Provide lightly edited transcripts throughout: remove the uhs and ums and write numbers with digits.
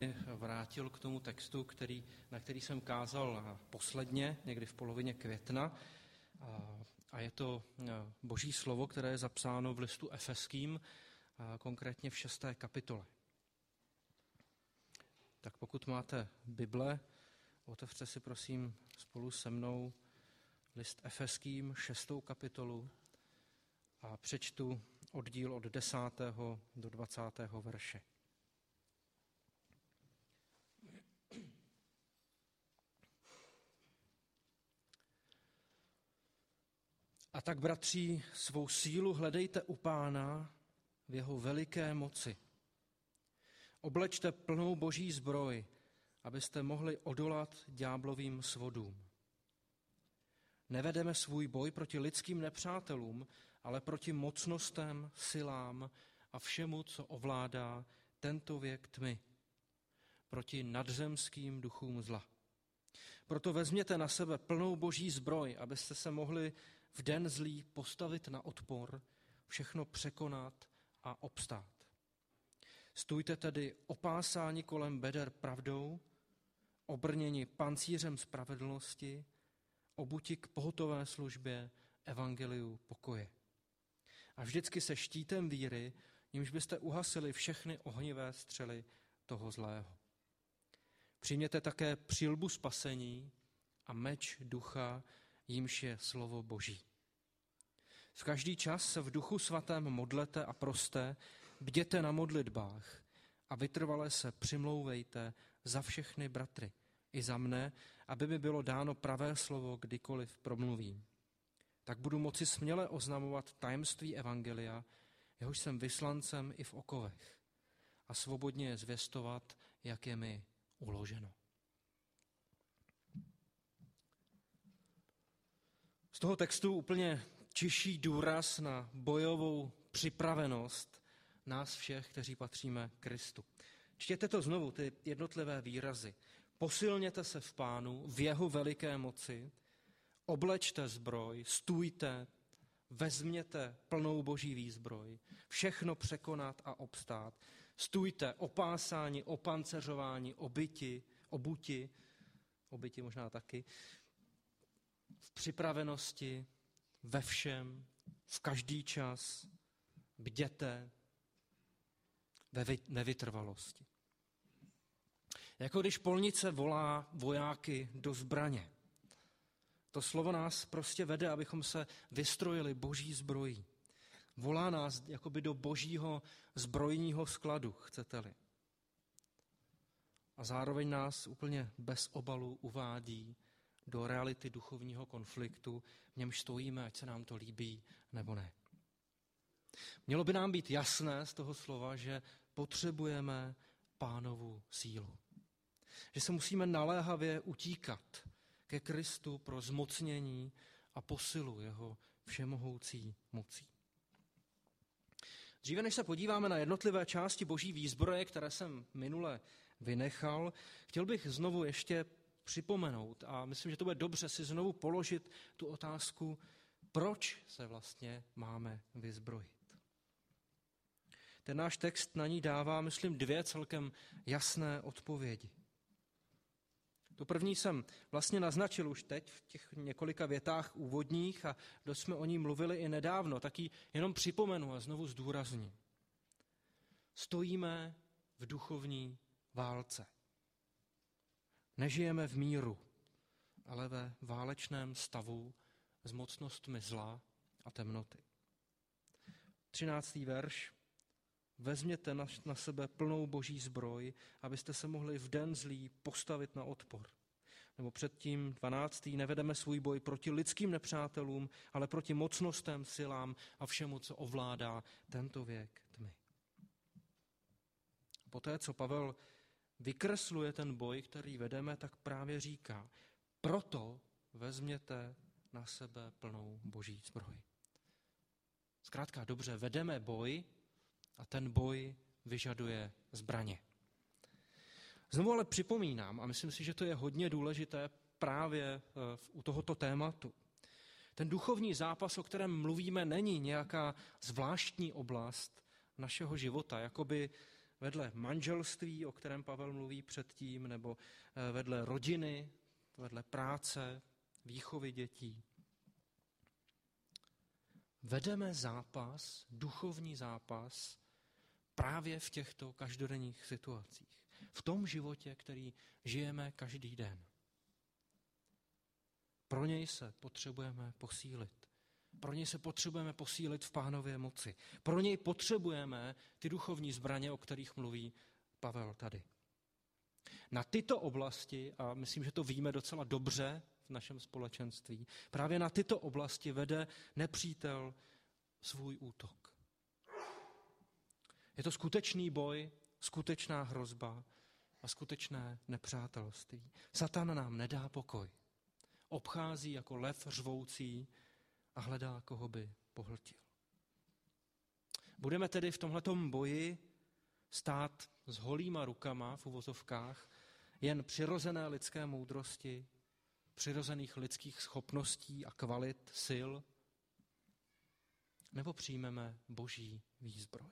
Vrátil k tomu textu, na který jsem kázal posledně, někdy v polovině května. A je to Boží slovo, které je zapsáno v listu Efeským, konkrétně v 6. kapitole. Tak pokud máte Bible, otevřte si prosím spolu se mnou list Efeským, 6. kapitolu a přečtu oddíl od 10. do 20. verše. A tak, bratři, svou sílu hledejte u Pána v jeho veliké moci. Oblečte plnou Boží zbroj, abyste mohli odolat ďáblovým svodům. Nevedeme svůj boj proti lidským nepřátelům, ale proti mocnostem, silám a všemu, co ovládá tento věk tmy, proti nadzemským duchům zla. Proto vezměte na sebe plnou Boží zbroj, abyste se mohli v den zlý postavit na odpor, všechno překonat a obstát. Stůjte tedy opásáni kolem beder pravdou, obrněni pancířem spravedlnosti, obuti k pohotové službě evangeliu pokoje. A vždycky se štítem víry, jimž byste uhasili všechny ohnivé střely toho zlého. Přijměte také přilbu spasení a meč ducha, jímž je slovo Boží. V každý čas se v duchu svatém modlete a proste, bděte na modlitbách a vytrvale se přimlouvejte za všechny bratry i za mne, aby mi bylo dáno pravé slovo, kdykoliv promluvím. Tak budu moci směle oznamovat tajemství evangelia, jehož jsem vyslancem i v okovech, a svobodně je zvěstovat, jak je mi uloženo. Z toho textu úplně čiší důraz na bojovou připravenost nás všech, kteří patříme Kristu. Čtěte to znovu, ty jednotlivé výrazy. Posilněte se v Pánu, v jeho veliké moci, oblečte zbroj, stůjte, vezměte plnou Boží výzbroj, všechno překonat a obstát. Stůjte opásáni, opanceřováni, obuti možná taky, v připravenosti, ve všem, v každý čas, bděte ve vytrvalosti. Jako když polnice volá vojáky do zbraně. To slovo nás prostě vede, abychom se vystrojili Boží zbrojí. Volá nás jakoby do Božího zbrojního skladu, chcete-li. A zároveň nás úplně bez obalu uvádí do reality duchovního konfliktu, v němž stojíme, ať se nám to líbí nebo ne. Mělo by nám být jasné z toho slova, že potřebujeme Pánovu sílu. Že se musíme naléhavě utíkat ke Kristu pro zmocnění a posilu jeho všemohoucí mocí. Dříve než se podíváme na jednotlivé části Boží výzbroje, které jsem minule vynechal, chtěl bych znovu ještě připomenout a myslím, že to bude dobře si znovu položit tu otázku, proč se vlastně máme vyzbrojit. Ten náš text na ní dává, myslím, dvě celkem jasné odpovědi. Tu první jsem vlastně naznačil už teď v těch několika větách úvodních a dost jsme o ní mluvili i nedávno, tak ji jenom připomenu a znovu zdůrazním. Stojíme v duchovní válce. Nežijeme v míru, ale ve válečném stavu s mocnostmi zla a temnoty. 13. verš. Vezměte na sebe plnou Boží zbroj, abyste se mohli v den zlý postavit na odpor. Nebo předtím 12. Nevedeme svůj boj proti lidským nepřátelům, ale proti mocnostem, silám a všemu, co ovládá tento věk tmy. Poté, co Pavel vykresluje ten boj, který vedeme, tak právě říká, proto vezměte na sebe plnou Boží zbroj. Zkrátka dobře, vedeme boj a ten boj vyžaduje zbraně. Znovu ale připomínám, a myslím si, že to je hodně důležité právě u tohoto tématu. Ten duchovní zápas, o kterém mluvíme, není nějaká zvláštní oblast našeho života, jakoby vedle manželství, o kterém Pavel mluví předtím, nebo vedle rodiny, vedle práce, výchovy dětí. Vedeme zápas, duchovní zápas, právě v těchto každodenních situacích. V tom životě, který žijeme každý den. Pro něj se potřebujeme posílit. Pro něj se potřebujeme posílit v Pánově moci. Pro něj potřebujeme ty duchovní zbraně, o kterých mluví Pavel tady. Na tyto oblasti, a myslím, že to víme docela dobře v našem společenství, právě na tyto oblasti vede nepřítel svůj útok. Je to skutečný boj, skutečná hrozba a skutečné nepřátelství. Satan nám nedá pokoj. Obchází jako lev řvoucí a hledá, koho by pohltil. Budeme tedy v tomhletom boji stát s holýma rukama v uvozovkách jen přirozené lidské moudrosti, přirozených lidských schopností a kvalit, sil, nebo přijmeme boží výzbroj.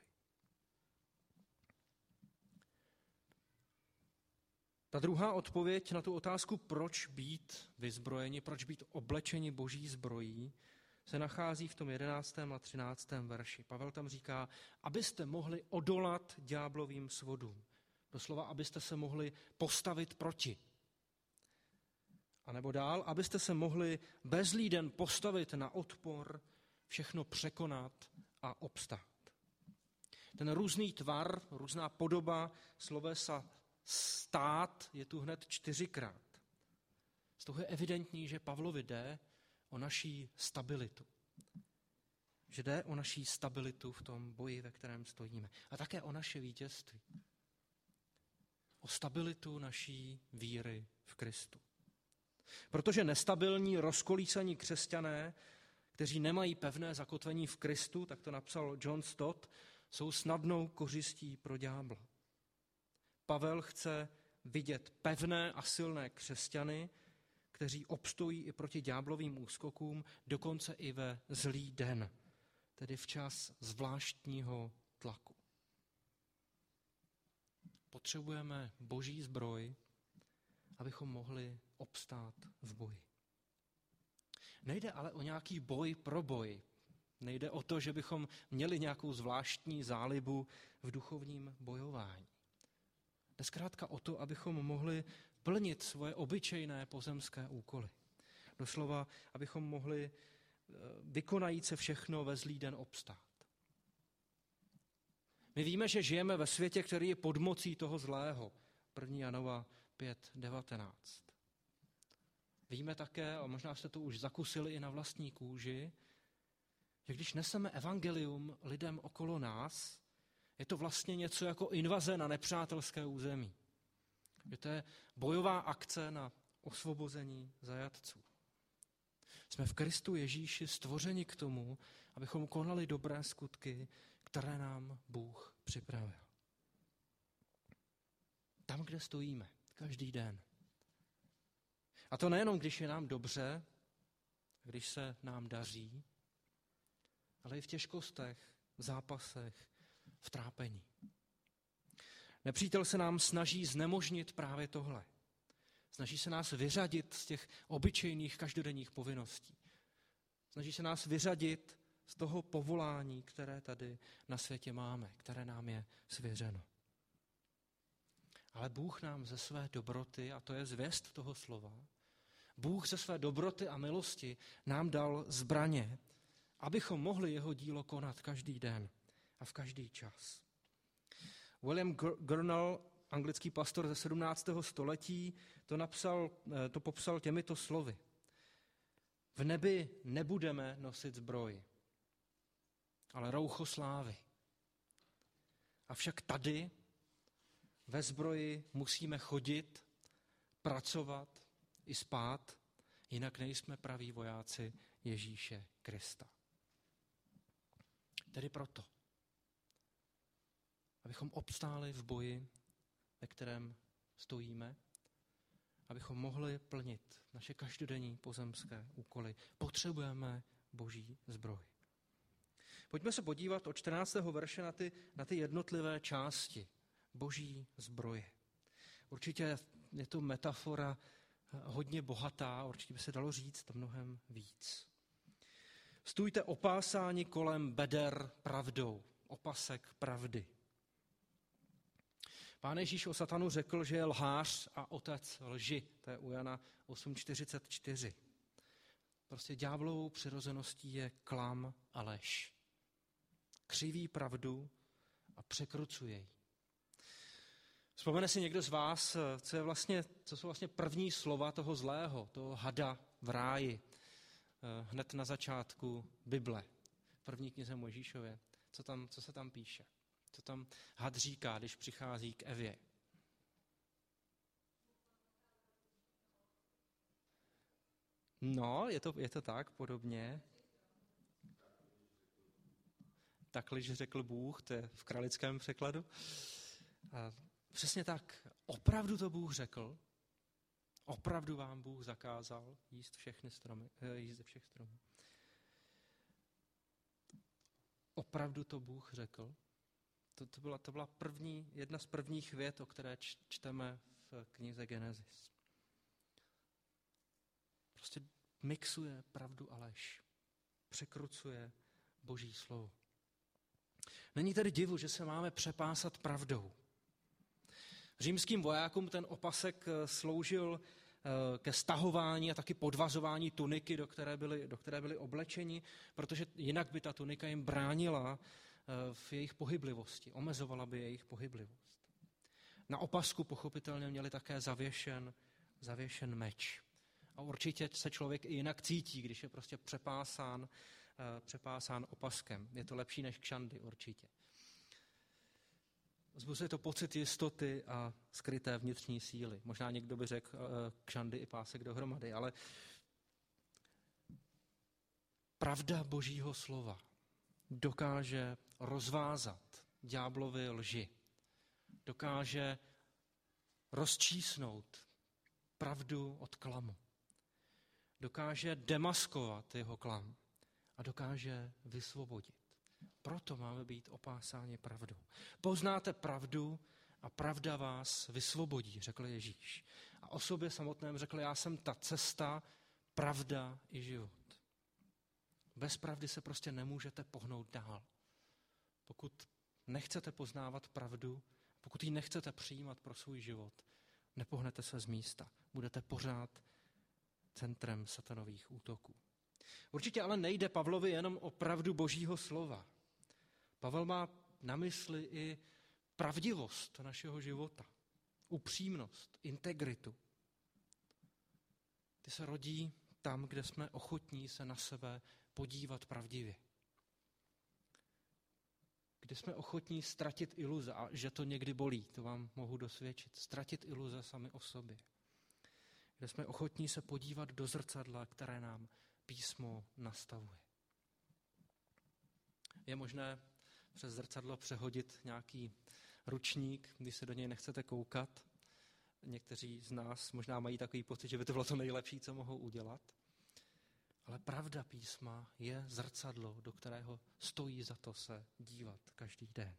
Ta druhá odpověď na tu otázku, proč být vyzbrojeni, proč být oblečeni boží zbrojí, se nachází v tom 11. a 13. verši. Pavel tam říká, abyste mohli odolat ďáblovým svodům. Doslova, abyste se mohli postavit proti. A nebo dál, abyste se mohli bezlí den postavit na odpor, všechno překonat a obstát. Ten různý tvar, různá podoba slovesa stát je tu hned 4krát. Z toho je evidentní, že Pavlovi jde o naší stabilitu. Že jde o naší stabilitu v tom boji, ve kterém stojíme. A také o naše vítězství. O stabilitu naší víry v Kristu. Protože nestabilní, rozkolísaní křesťané, kteří nemají pevné zakotvení v Kristu, tak to napsal John Stott, jsou snadnou kořistí pro ďábla. Pavel chce vidět pevné a silné křesťany, kteří obstojí i proti ďáblovým úskokům, dokonce i ve zlý den, tedy v čas zvláštního tlaku. Potřebujeme boží zbroj, abychom mohli obstát v boji. Nejde ale o nějaký boj pro boj. Nejde o to, že bychom měli nějakou zvláštní zálibu v duchovním bojování. Jde zkrátka o to, abychom mohli plnit svoje obyčejné pozemské úkoly. Doslova, abychom mohli vykonajíc se všechno ve zlý den obstát. My víme, že žijeme ve světě, který je pod mocí toho zlého. 1. Janova 5:19. Víme také, a možná jste to už zakusili i na vlastní kůži, že když neseme evangelium lidem okolo nás, je to vlastně něco jako invaze na nepřátelské území. Že to je bojová akce na osvobození zajatců. Jsme v Kristu Ježíši stvořeni k tomu, abychom konali dobré skutky, které nám Bůh připravil. Tam, kde stojíme, každý den. A to nejenom, když je nám dobře, když se nám daří, ale i v těžkostech, v zápasech, v trápení. Nepřítel se nám snaží znemožnit právě tohle. Snaží se nás vyřadit z těch obyčejných každodenních povinností. Snaží se nás vyřadit z toho povolání, které tady na světě máme, které nám je svěřeno. Ale Bůh nám ze své dobroty, a to je zvěst toho slova, Bůh ze své dobroty a milosti nám dal zbraně, abychom mohli jeho dílo konat každý den a v každý čas. William Gurnall, anglický pastor ze 17. století, to popsal těmito slovy. V nebi nebudeme nosit zbroj, ale roucho slávy. Avšak tady ve zbroji musíme chodit, pracovat i spát, jinak nejsme praví vojáci Ježíše Krista. Tedy proto, abychom obstáli v boji, ve kterém stojíme, abychom mohli plnit naše každodenní pozemské úkoly, potřebujeme boží zbroj. Pojďme se podívat od 14. verše na ty jednotlivé části boží zbroje. Určitě je to metafora hodně bohatá, určitě by se dalo říct mnohem víc. Stůjte opásáni kolem beder pravdou, opasek pravdy. Pán Ježíš o Satanu řekl, že je lhář a otec lži. To je u Jana 8:44. Prostě ďáblovou přirozeností je klam a lež. Křiví pravdu a překrucuje ji. Vzpomene si někdo z vás, co jsou vlastně první slova toho zlého, toho hada v ráji, hned na začátku Bible, první knize Mojžíšově. Co se tam píše? Co tam had říká, když přichází k Evě? No, je to tak, podobně. Takliž řekl Bůh, to je v kralickém překladu. A přesně tak, opravdu to Bůh řekl, opravdu vám Bůh zakázal jíst ze všech stromů. Opravdu to Bůh řekl. To byla jedna z prvních vět, o které čteme v knize Genesis. Prostě mixuje pravdu a lež. Překrucuje Boží slovo. Není tedy divu, že se máme přepásat pravdou. Římským vojákům ten opasek sloužil ke stahování a taky podvazování tuniky, do které byli oblečeni, protože jinak by ta tunika jim bránila v jejich pohyblivosti, omezovala by jejich pohyblivost. Na opasku pochopitelně měli také zavěšen meč. A určitě se člověk i jinak cítí, když je prostě přepásán opaskem. Je to lepší než kšandy určitě. Vzbuzuje to pocit jistoty a skryté vnitřní síly. Možná někdo by řekl kšandy i pásek dohromady, ale pravda Božího slova dokáže rozvázat ďáblovy lži. Dokáže rozčísnout pravdu od klamu. Dokáže demaskovat jeho klam a dokáže vysvobodit. Proto máme být opásáni pravdou. Poznáte pravdu a pravda vás vysvobodí, řekl Ježíš. A o sobě samotném řekl, já jsem ta cesta, pravda i život. Bez pravdy se prostě nemůžete pohnout dál. Pokud nechcete poznávat pravdu, pokud ji nechcete přijímat pro svůj život, nepohnete se z místa. Budete pořád centrem satanových útoků. Určitě ale nejde Pavlovi jenom o pravdu Božího slova. Pavel má na mysli i pravdivost našeho života, upřímnost, integritu. Ty se rodí tam, kde jsme ochotní se na sebe podívat pravdivě. Kde jsme ochotní ztratit iluze, a že to někdy bolí, to vám mohu dosvědčit, ztratit iluze sami o sobě. Kde jsme ochotní se podívat do zrcadla, které nám písmo nastavuje. Je možné přes zrcadlo přehodit nějaký ručník, když se do něj nechcete koukat. Někteří z nás možná mají takový pocit, že by to bylo to nejlepší, co mohou udělat. Ale pravda písma je zrcadlo, do kterého stojí za to se dívat každý den.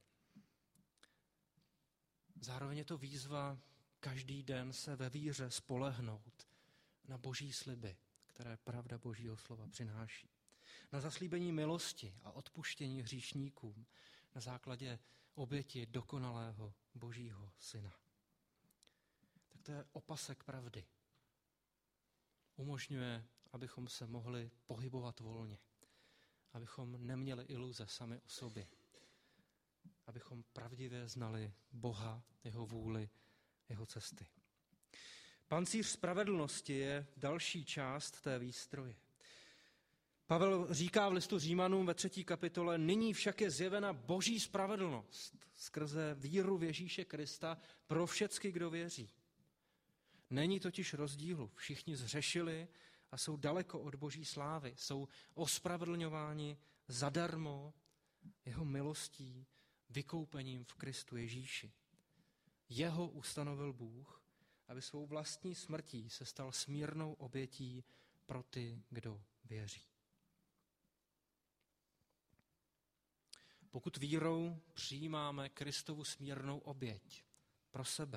Zároveň je to výzva každý den se ve víře spolehnout na Boží sliby, které pravda Božího slova přináší. Na zaslíbení milosti a odpuštění hříšníkům na základě oběti dokonalého Božího syna. Tak to je opasek pravdy. Umožňuje, abychom se mohli pohybovat volně. Abychom neměli iluze sami o sobě. Abychom pravdivě znali Boha, jeho vůli, jeho cesty. Pancíř spravedlnosti je další část té výstroje. Pavel říká v listu Římanům ve 3. kapitole, nyní však je zjevena Boží spravedlnost skrze víru v Ježíše Krista pro všecky, kdo věří. Není totiž rozdílu. Všichni zhřešili a jsou daleko od Boží slávy. Jsou ospravedlňováni zadarmo jeho milostí, vykoupením v Kristu Ježíši. Jeho ustanovil Bůh, aby svou vlastní smrtí se stal smírnou obětí pro ty, kdo věří. pokud vírou přijímáme Kristovu smírnou oběť pro sebe,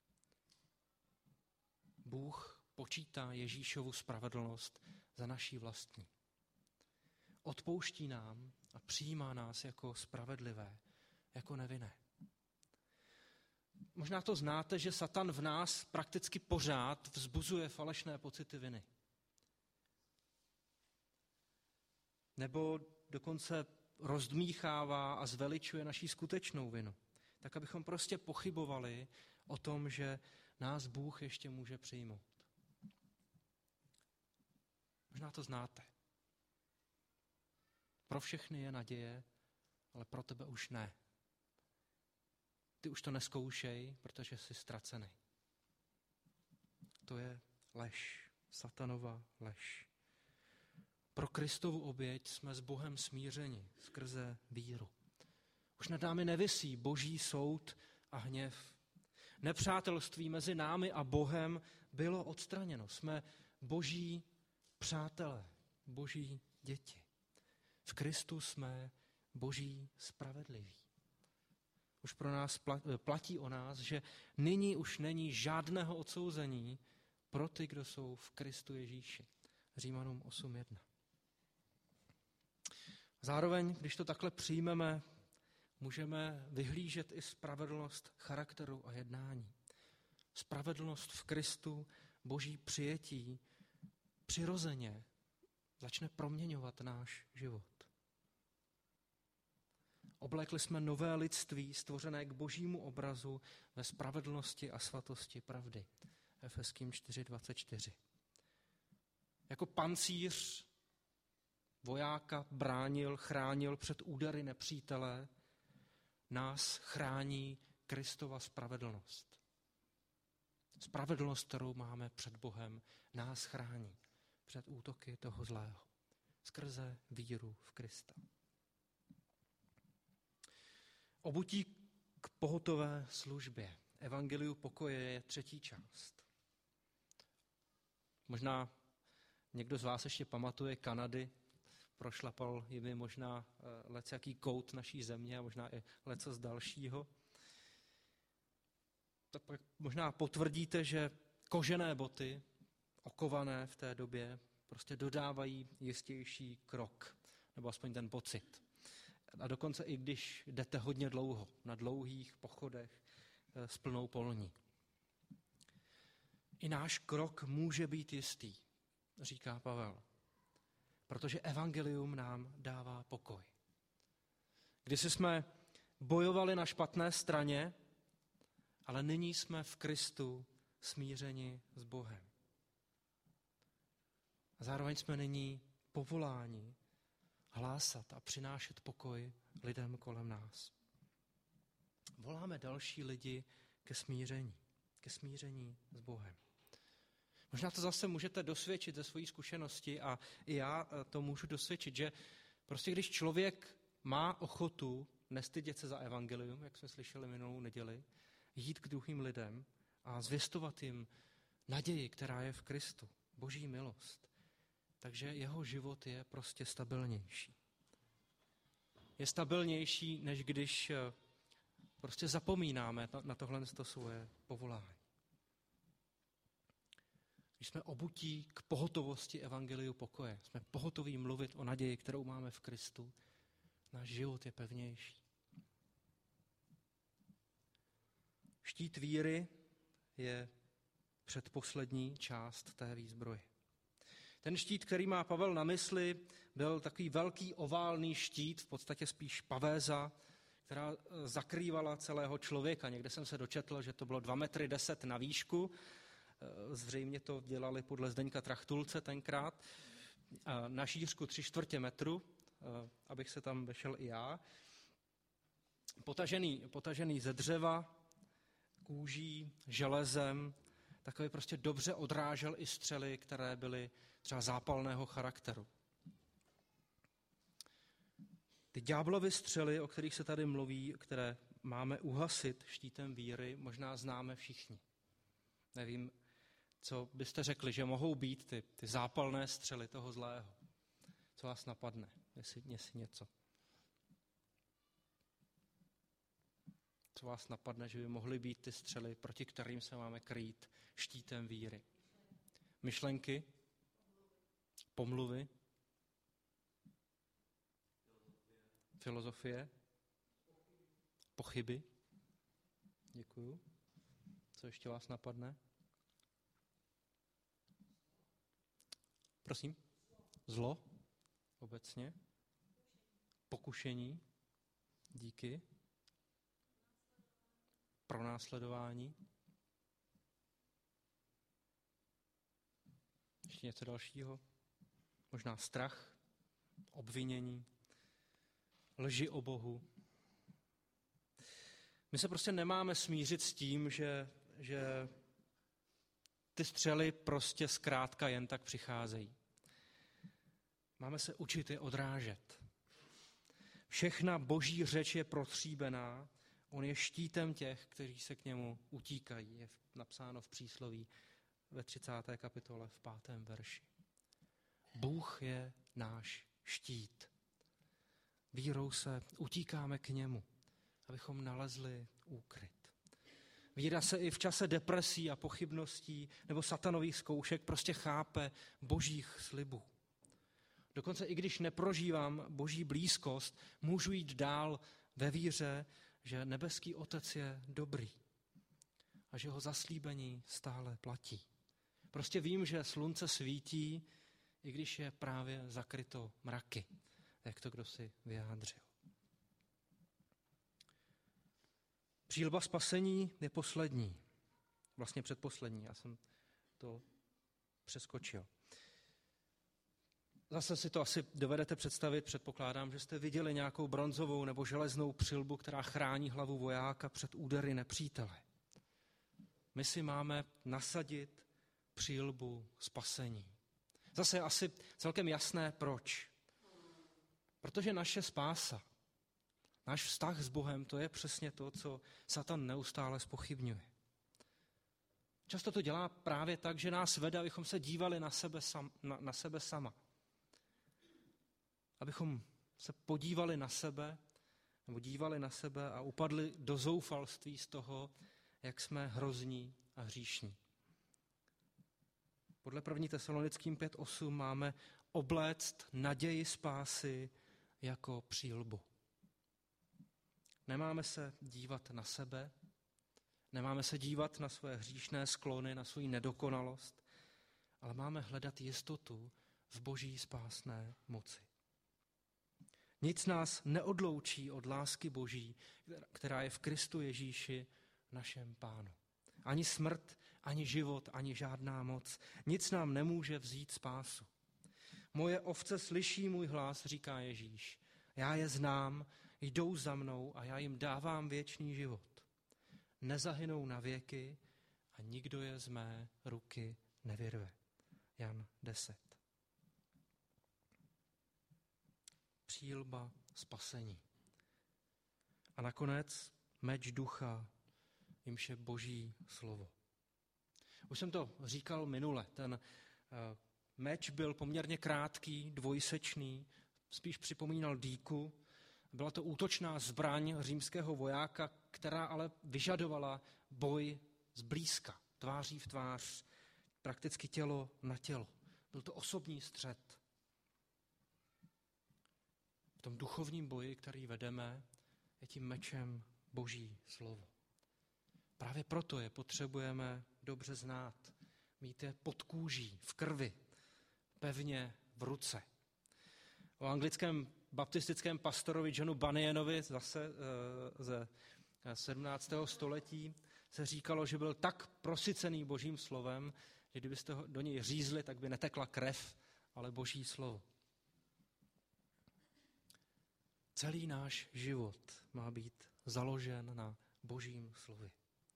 Bůh počítá Ježíšovu spravedlnost za naší vlastní. Odpouští nám a přijímá nás jako spravedlivé, jako nevinné. Možná to znáte, že Satan v nás prakticky pořád vzbuzuje falešné pocity viny. Nebo dokonce rozdmíchává a zveličuje naši skutečnou vinu. Tak, abychom prostě pochybovali o tom, že nás Bůh ještě může přijmout. Možná to znáte. Pro všechny je naděje, ale pro tebe už ne. Ty už to neskoušej, protože jsi ztracený. To je lež, satanova lež. Pro Kristovu oběť jsme s Bohem smířeni skrze víru. Už nad námi nevisí boží soud a hněv. Nepřátelství mezi námi a Bohem bylo odstraněno. Jsme boží přátelé, boží děti. V Kristu jsme boží spravedliví. Už pro nás platí o nás, že nyní už není žádného odsouzení pro ty, kdo jsou v Kristu Ježíši. Římanům 8.1. Zároveň, když to takhle přijmeme, můžeme vyhlížet i spravedlnost charakteru a jednání. Spravedlnost v Kristu, boží přijetí, přirozeně začne proměňovat náš život. Oblekli jsme nové lidství, stvořené k božímu obrazu ve spravedlnosti a svatosti pravdy. Efeským 4.24. Jako pancíř vojáka bránil, chránil před údery nepřítele, nás chrání Kristova spravedlnost. Spravedlnost, kterou máme před Bohem, nás chrání před útoky toho zlého. Skrze víru v Krista. Obutí k pohotové službě. Evangeliu pokoje je 3. část. Možná někdo z vás ještě pamatuje Kanady, prošlapal jimi možná lecjaký kout naší země a možná i leco z dalšího. Tak možná potvrdíte, že kožené boty, okované v té době, prostě dodávají jistější krok, nebo aspoň ten pocit. A dokonce i když jdete hodně dlouho, na dlouhých pochodech s plnou polní. I náš krok může být jistý, říká Pavel, protože evangelium nám dává pokoj. Kdysi jsme bojovali na špatné straně, ale nyní jsme v Kristu smířeni s Bohem. A zároveň jsme nyní povoláni hlásat a přinášet pokoj lidem kolem nás. Voláme další lidi ke smíření s Bohem. Možná to zase můžete dosvědčit ze své zkušenosti a i já to můžu dosvědčit, že prostě když člověk má ochotu nestydět se za evangelium, jak jsme slyšeli minulou neděli, jít k druhým lidem a zvěstovat jim naději, která je v Kristu, boží milost, takže jeho život je prostě stabilnější. Je stabilnější, než když prostě zapomínáme na tohle svoje povolání. Když jsme obutí k pohotovosti evangeliu pokoje, jsme pohotoví mluvit o naději, kterou máme v Kristu, náš život je pevnější. Štít víry je předposlední část té výzbroje. Ten štít, který má Pavel na mysli, byl takový velký oválný štít, v podstatě spíš pavéza, která zakrývala celého člověka. Někde jsem se dočetl, že to bylo 2,10 m na výšku. Zřejmě to dělali podle Zdeňka Trachtulce tenkrát. Na šířku 3/4 metru, abych se tam vešel i já. Potažený ze dřeva, kůží, železem, takový prostě dobře odrážel i střely, které byly třeba zápalného charakteru. Ty ďáblovy střely, o kterých se tady mluví, které máme uhasit štítem víry, možná známe všichni. Nevím, co byste řekli, že mohou být ty zápalné střely toho zlého. Co vás napadne, jestli něco. co vás napadne, že by mohly být ty střely, proti kterým se máme krýt štítem víry. Myšlenky, pomluvy, filozofie, pochyby. Děkuju. Co ještě vás napadne? Prosím? Zlo obecně. Pokušení. Díky. Pronásledování. Ještě něco dalšího? Možná strach, obvinění, lži o Bohu. My se prostě nemáme smířit s tím, že ty střely prostě zkrátka jen tak přicházejí. Máme se učit je odrážet. Všechna boží řeč je protříbená, on je štítem těch, kteří se k němu utíkají. Je napsáno v přísloví ve 30. kapitole v 5. verši. Bůh je náš štít. Vírou se utíkáme k němu, abychom nalezli úkryt. Víra se i v čase depresí a pochybností nebo satanových zkoušek prostě chápe božích slibů. Dokonce i když neprožívám boží blízkost, můžu jít dál ve víře, že nebeský Otec je dobrý a že jeho zaslíbení stále platí. Prostě vím, že slunce svítí, i když je právě zakryto mraky, jak to kdosi vyjádřil. Přílba spasení je poslední, vlastně předposlední, já jsem to přeskočil. Zase si to asi dovedete představit, předpokládám, že jste viděli nějakou bronzovou nebo železnou přilbu, která chrání hlavu vojáka před údery nepřítele. My si máme nasadit přilbu spasení. Zase je asi celkem jasné, proč. Protože naše spása, náš vztah s Bohem, to je přesně to, co Satan neustále zpochybňuje. Často to dělá právě tak, že nás vede, abychom se dívali na sebe sama. Abychom se podívali na sebe, nebo dívali na sebe a upadli do zoufalství z toho, jak jsme hrozní a hříšní. Podle 1. Tesalonickým 5:8 máme obléct naději spásy jako přílbu. Nemáme se dívat na sebe, nemáme se dívat na své hříšné sklony, na svou nedokonalost, ale máme hledat jistotu v boží spásné moci. Nic nás neodloučí od lásky boží, která je v Kristu Ježíši, našem Pánu. Ani smrt, ani život, ani žádná moc. Nic nám nemůže vzít spásu. Moje ovce slyší můj hlas, říká Ježíš. Já je znám, jdou za mnou a já jim dávám věčný život. Nezahynou na věky a nikdo je z mé ruky nevyrve. Jan 10. Přílba spasení. A nakonec meč ducha, jimž je boží slovo. Už jsem to říkal minule, ten meč byl poměrně krátký, dvojsečný, spíš připomínal dýku. Byla to útočná zbraň římského vojáka, která ale vyžadovala boj zblízka, tváří v tvář, prakticky tělo na tělo. Byl to osobní střet. V tom duchovním boji, který vedeme, je tím mečem boží slovo. Právě proto je potřebujeme dobře znát, mít je pod kůží, v krvi, pevně v ruce. O anglickém baptistickém pastorovi Johnu Bunyanovi zase ze 17. století se říkalo, že byl tak prosycený božím slovem, že kdybyste ho do něj řízli, tak by netekla krev, ale boží slovo. Celý náš život má být založen na božím slově.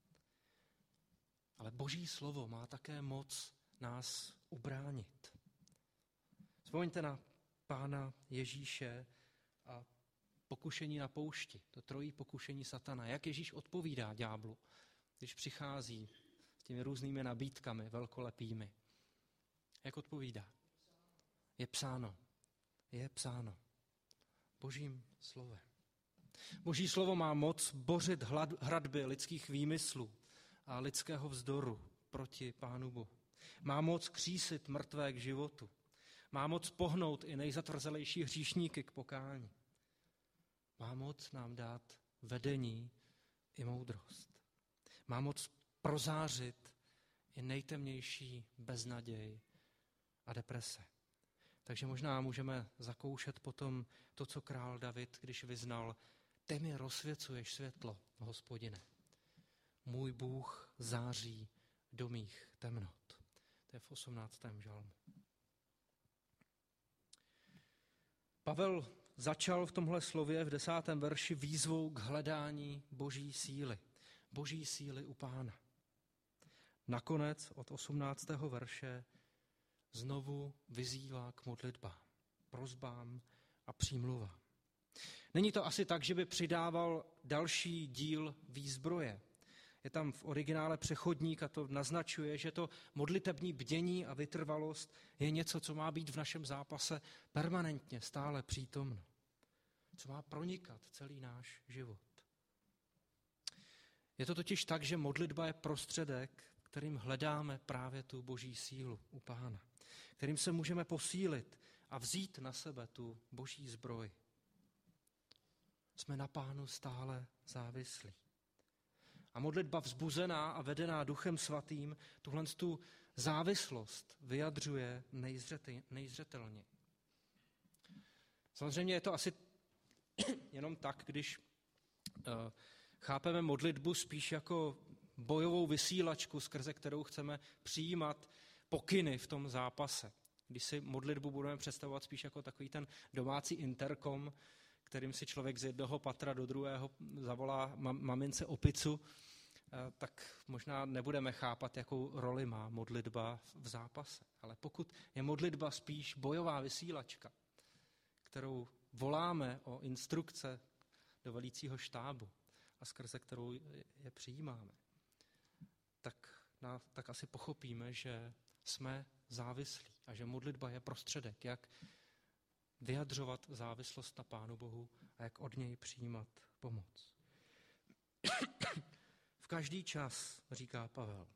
Ale boží slovo má také moc nás ubránit. Vzpomeňte na Pána Ježíše a pokušení na poušti, to trojí pokušení satana. Jak Ježíš odpovídá ďáblu, když přichází s těmi různými nabídkami velkolepými? Jak odpovídá? Je psáno. Je psáno. Božím slovem. Boží slovo má moc bořit hradby lidských výmyslů a lidského vzdoru proti Pánu Bohu. Má moc křísit mrtvé k životu. Má moc pohnout i nejzatvrzelejší hříšníky k pokání. Má moc nám dát vedení i moudrost. Má moc prozářit i nejtemnější beznaděj a deprese. Takže možná můžeme zakoušet potom to, co král David, když vyznal: Ty mi rozsvěcuješ světlo, Hospodine. Můj Bůh září do mých temnot. To je v 18. žalmu. Pavel začal v tomhle slově v 10. verši výzvou k hledání Boží síly. Boží síly u Pána. Nakonec od 18. verše znovu vyzývá k modlitbám, prosbám a přímluvám. Není to asi tak, že by přidával další díl výzbroje. Je tam v originále přechodník a to naznačuje, že to modlitební bdění a vytrvalost je něco, co má být v našem zápase permanentně, stále přítomno. Co má pronikat celý náš život. Je to totiž tak, že modlitba je prostředek, kterým hledáme právě tu Boží sílu u Pána. Kterým se můžeme posílit a vzít na sebe tu Boží zbroj. Jsme na Pánu stále závislí. A modlitba vzbuzená a vedená Duchem Svatým tuhle tu závislost vyjadřuje nejzřetelně. Samozřejmě je to asi jenom tak, když chápeme modlitbu spíš jako bojovou vysílačku, skrze kterou chceme přijímat pokyny v tom zápase. Když si modlitbu budeme představovat spíš jako takový ten domácí interkom, kterým si člověk z jednoho patra do druhého zavolá mamince o pizzu, tak možná nebudeme chápat, jakou roli má modlitba v zápase. Ale pokud je modlitba spíš bojová vysílačka, kterou voláme o instrukce do velícího štábu a skrze kterou je přijímáme, tak asi pochopíme, že jsme závislí a že modlitba je prostředek, jak vyjadřovat závislost na Pánu Bohu a jak od něj přijímat pomoc. V každý čas, říká Pavel,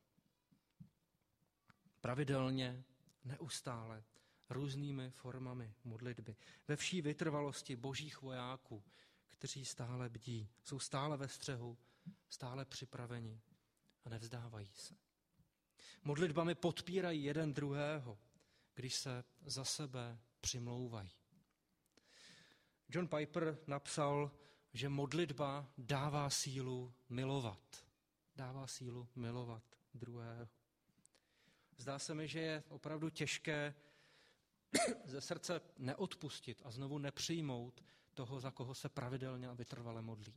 pravidelně, neustále, různými formami modlitby, ve vší vytrvalosti Božích vojáků, kteří stále bdí, jsou stále ve střehu, stále připraveni a nevzdávají se. Modlitbami podpírají jeden druhého, když se za sebe přimlouvají. John Piper napsal, že modlitba dává sílu milovat. Dává sílu milovat druhého. Zdá se mi, že je opravdu těžké ze srdce neodpustit a znovu nepřijmout toho, za koho se pravidelně a vytrvale modlí.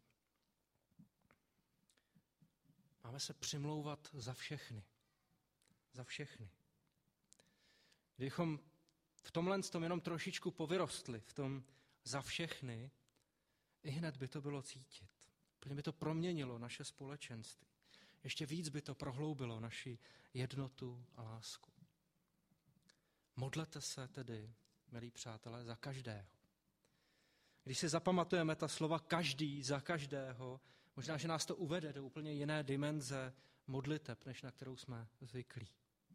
Máme se přimlouvat za všechny. Za všechny. Kdybychom v tomhle tom jenom trošičku povyrostli, v tom za všechny, i hned by to bylo cítit. Úplně by to proměnilo naše společenství. Ještě víc by to prohloubilo naši jednotu a lásku. Modlete se tedy, milí přátelé, za každého. Když si zapamatujeme ta slova každý za každého, možná, že nás to uvede do úplně jiné dimenze modliteb, než na kterou jsme zvyklí.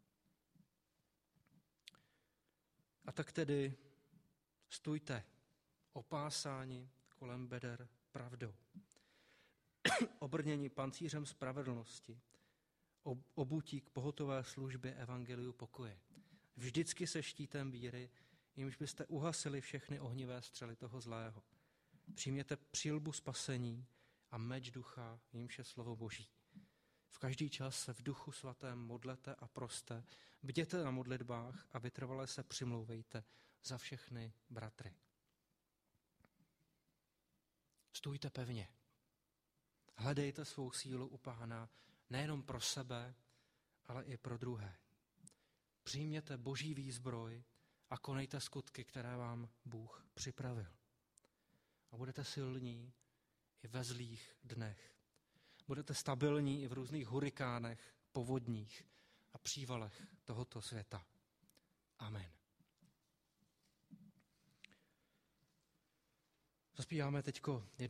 A tak tedy stůjte opásáni kolem beder pravdou, obrněni pancířem spravedlnosti, obutí k pohotové službě evangeliu pokoje. Vždycky se štítem víry, jimž byste uhasili všechny ohnivé střely toho zlého. Přijměte přilbu spasení a meč ducha, jimž je slovo Boží. V každý čas se v Duchu Svatém modlete a proste, bděte na modlitbách a vytrvale se přimlouvejte za všechny bratry. Stůjte pevně. Hledejte svou sílu u Pána nejenom pro sebe, ale i pro druhé. Přijměte Boží výzbroj a konejte skutky, které vám Bůh připravil. A budete silní i ve zlých dnech. Budete stabilní i v různých hurikánech, povodních a přívalech tohoto světa. Amen. Zaspíváme teďko